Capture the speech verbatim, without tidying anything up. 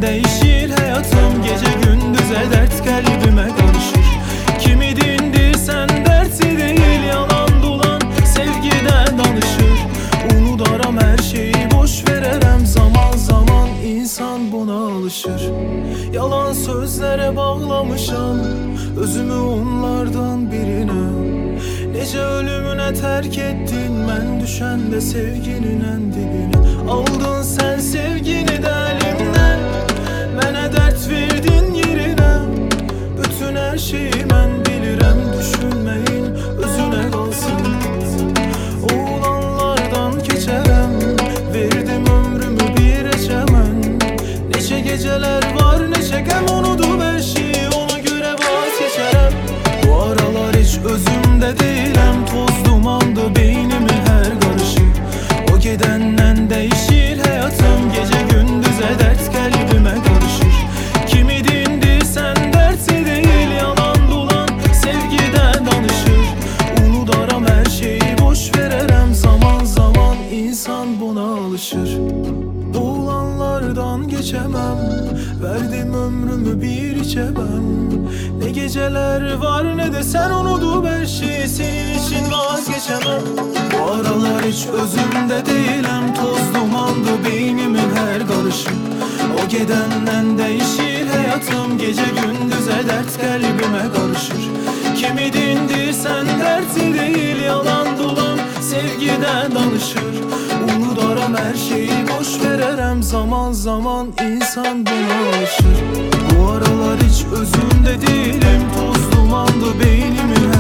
değişir hayatım. Gece gündüze dert kalbime karışır. Kimi dindirsen dersi değil, yalan dolan sevgiden danışır. Unudaram her şeyi, boş vererem, zaman zaman insan buna alışır. Yalan sözlere bağlamışam özümü onlardan birine. Nece ölümüne terk ettin, mən düşen de sevginin en dibine. Aldın sen sevgini de elimden, mənə dert verdin yerine. Bütün her şeyi mən bilirəm, düşünmeyin özüne kalsın. Oğlanlardan geçerem, verdim ömrümü bir eşemen. Neçe geceler var, neçe gem, unudup her şeyi ona göre vazgeçerem. Bu aralar hiç özümde değilim, toz dumandı beynimi her karışı. O gidenden değişir hayatım, gece gündüze dert kalbime karışır. Kimi dindirsen dersi değil, yalan dolan sevgiden danışır. Unudaram her şeyi, boş vererem, zaman zaman insan buna alışır. Oğlanlardan geçemem, verdim ömrümü bir içemem. Ne geceler var ne de sen unutup her şeyi, senin için vazgeçemem. Bu aralar hiç özümde değilim, toz dumandı beynimin her karışı. O gidenden değişir hayatım, gece gündüze dert kalbime karışır. Kimi dindirsen dersi değil, yalan dolan sevgiden danışır. Unudaram her şeyi, boş vererem, zaman zaman insan buna alışır. Bu aralar hiç özümde değilim, toz dumandı beynimin